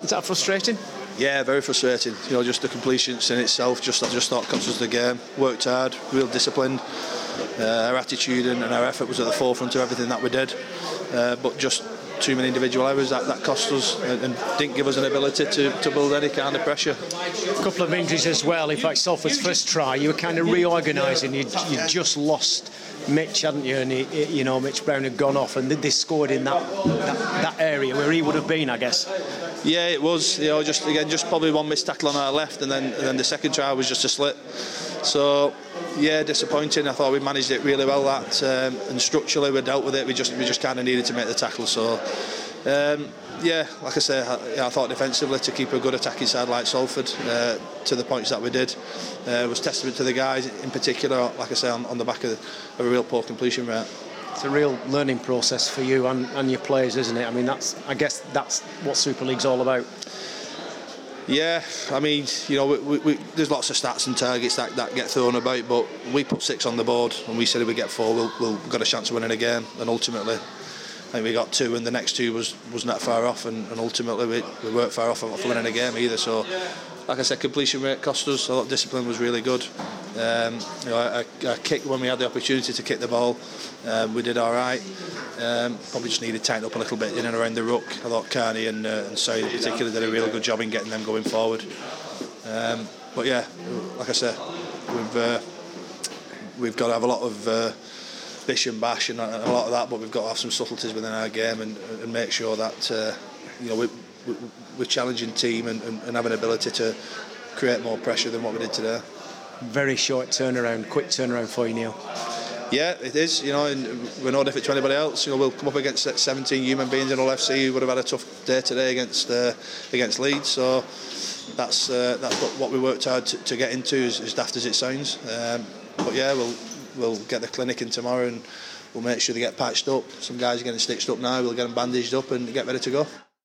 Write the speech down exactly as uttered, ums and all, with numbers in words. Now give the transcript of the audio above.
Is that frustrating? Yeah, very frustrating. You know, just the completions in itself. Just I just thought cost us the game. Worked hard, real disciplined. Uh, our attitude and, and our effort was at the forefront of everything that we did. Uh, but just too many individual errors that, that cost us and, and didn't give us an ability to, to build any kind of pressure. A couple of injuries as well. In fact, Salford's first try, you were kind of reorganising. You you just lost Mitch, hadn't you? And he, you know, Mitch Brown had gone off, and they scored in that, that that area where he would have been, I guess. Yeah, it was. You know, just again, just probably one missed tackle on our left, and then and then the second try was just a slip. So yeah, disappointing. I thought we managed it really well. That um, and structurally we dealt with it. We just we just kind of needed to make the tackle. So. Um, yeah, like I say, I, yeah, I thought defensively to keep a good attacking side like Salford uh, to the points that we did uh, was testament to the guys in particular. Like I say, on, on the back of, of a real poor completion rate. It's a real learning process for you and, and your players, isn't it? I mean, that's I guess that's what Super League's all about. Yeah, I mean, you know, we, we, we, there's lots of stats and targets that, that get thrown about, but we put six on the board and we said if we get four, we'll, we'll got a chance of winning a game, and ultimately. I think we got two, and the next two was wasn't that far off, and, and ultimately we, we weren't far off of winning a game either. So, like I said, completion rate cost us. A lot of discipline was really good. Um, you know, I, I kicked when we had the opportunity to kick the ball. Um, we did all right. Um, probably just needed to tighten up a little bit in and around the ruck. I thought Carney and, uh, and Said in particular did a really good job in getting them going forward. Um, but yeah, like I said, we've uh, we've got to have a lot of. Uh, bish and bash and a lot of that, but we've got to have some subtleties within our game and, and make sure that uh, you know we, we, we're challenging team and, and, and have an ability to create more pressure than what we did today. Very short turnaround, quick turnaround for you, Neil. Yeah, it is. You know, and we're no different to anybody else. You know, we'll come up against seventeen human beings in Hull F C who would have had a tough day today against uh, against Leeds. So that's uh, that's what, what we worked hard to, to get into, as, as daft as it sounds. Um, but yeah, we'll. We'll get the clinic in tomorrow and we'll make sure they get patched up. Some guys are getting stitched up now, we'll get them bandaged up and get ready to go.